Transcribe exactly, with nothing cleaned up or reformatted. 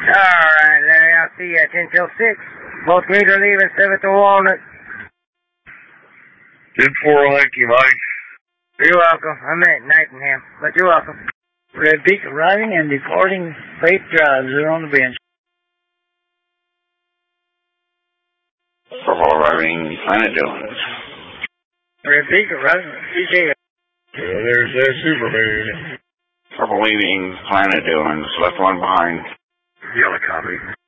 Alright, Larry, I'll see you at ten till six. Both lead are leaving seven to Walnut. ten four, thank you, Mike. You're welcome. I'm at Nightingham, but you're welcome. Red Peak arriving and departing Faith Drive. They're on the bench. Purple arriving, Planet Dunes. Red Peak arriving, C J. Yeah, there's that Superman. Purple leaving, Planet Dunes. Left one behind. Yellow copy.